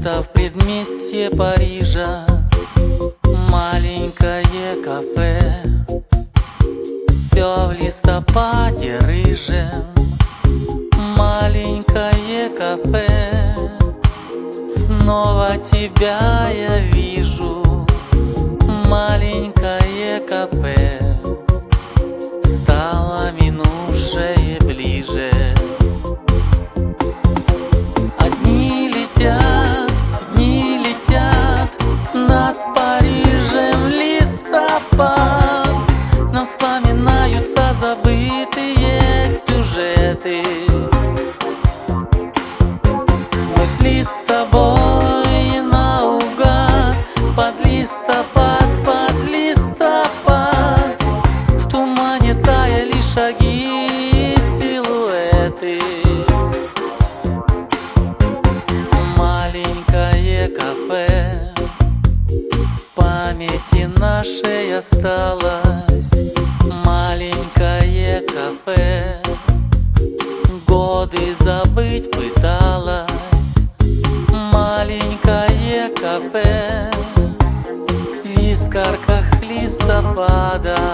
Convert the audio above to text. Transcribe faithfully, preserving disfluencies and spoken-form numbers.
где-то в предместье Парижа маленькое кафе. Все в листопаде рыжем, маленькое кафе. Снова тебя я вижу, маленькое кафе. Стало минувшее ближе. Одни летят, дни летят над Парижем листопад. Нам вспоминаются забытые сюжеты. Мы шли с тобой наугад под листопад, под листопад. В тумане таяли шаги, силуэты. Маленькое кафе в памяти нашей осталось. Маленькое кафе годы забыть пыталась. Маленькое кафе в искорках листопада.